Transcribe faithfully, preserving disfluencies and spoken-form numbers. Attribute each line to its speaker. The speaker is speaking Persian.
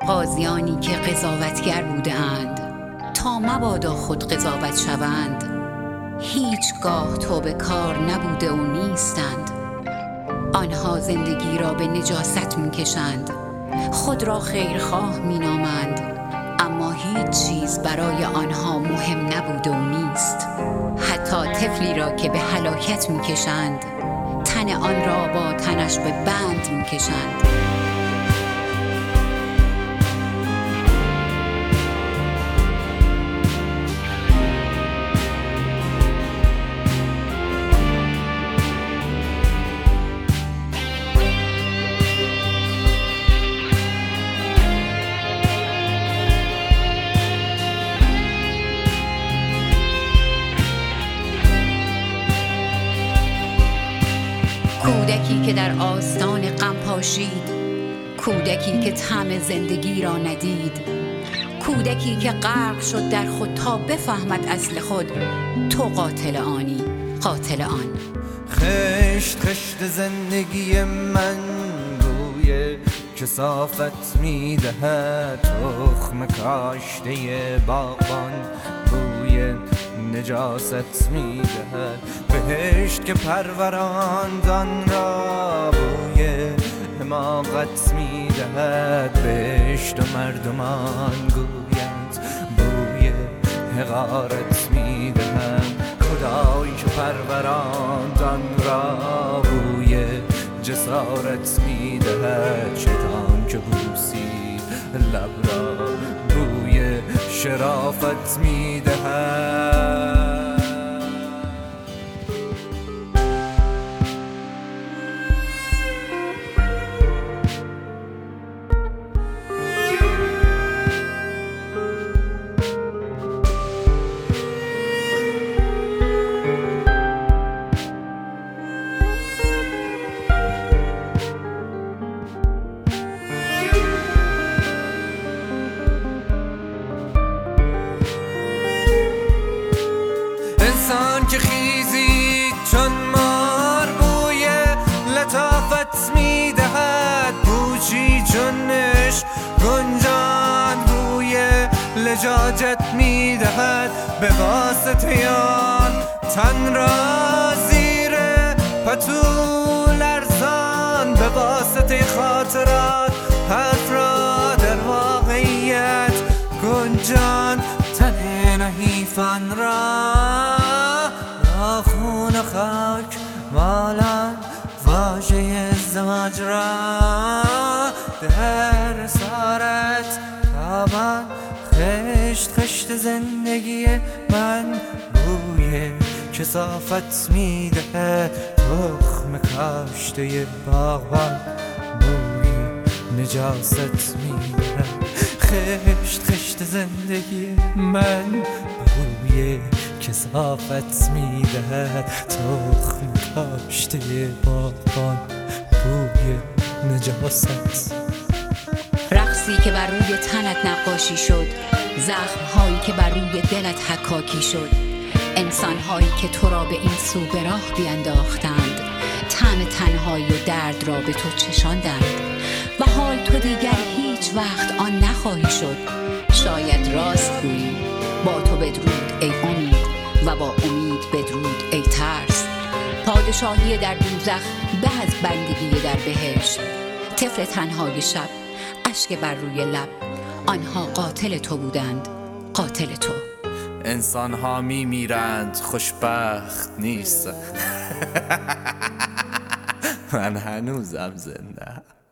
Speaker 1: قاضیانی که قضاوتگر بودند تا مبادا خود قضاوت شوند، هیچگاه توبه کار نبوده و نیستند. آنها زندگی را به نجاست می‌کشند، خود را خیرخواه می‌نامند، اما هیچ چیز برای آنها مهم نبوده و نیست. حتی طفلی را که به هلاکت می‌کشند، تن آن را با تنش به بند می‌کشند. کودکی که در آستان غم پاشید، کودکی که طعم زندگی را ندید، کودکی که غرق شد در خود تا بفهمد اصل خود. تو قاتل آنی، قاتل آن.
Speaker 2: خشت خشت زندگی من بوی کثافت میدهد، تخم کاشته باغبان بوی نجاست میدهد. بهشت که پروراندان را بوی حماقت میدهد، بهشت و مردمان گویند بوی حقارت میدهد. خدایی که پروراندان را بوی جسارت میدهد، شیطان که بوسید لب را بوی شرافت میدهد. انسان که خیزید چون مار بوی لطافت میدهد، پوچی چون عشق گنجان بوی لجاجت میدهد. به واسطه آن تن را زیر پتو لرزان، به واسطه خاطرات حرف را در واقعیت گنجان. تن نحیفان را خون و خاک مالان، واژه ازدواج را در اسارت تابان. خشت خشت زندگی من بوی کثافت میده، تخم کاشته باغبان بوی نجاست میده. خشت خشت زندگی من بوی کثافت میدهد، تخم کاشته باغبان بوی نجاست.
Speaker 1: رقصی که بر روی تنت نقاشی شد، زخم‌هایی که بر روی دلت حکاکی شد، انسان‌هایی که تو را به این سو به راه بینداختند، طعم تنهایی و درد را به تو چشاندند و حال تو دیگر هیچ وقت آن نخواهی شد. شاید راست گویی، با تو بدرود ای امید و با امید بدرود ای ترس. پادشاهی در دوزخ به از بندگی در بهشت. طفل تنهای شب، اشک بر روی لب، آنها قاتل تو بودند، قاتل تو.
Speaker 2: انسان ها می میرند، خوشبخت نیست. من هنوزم زنده.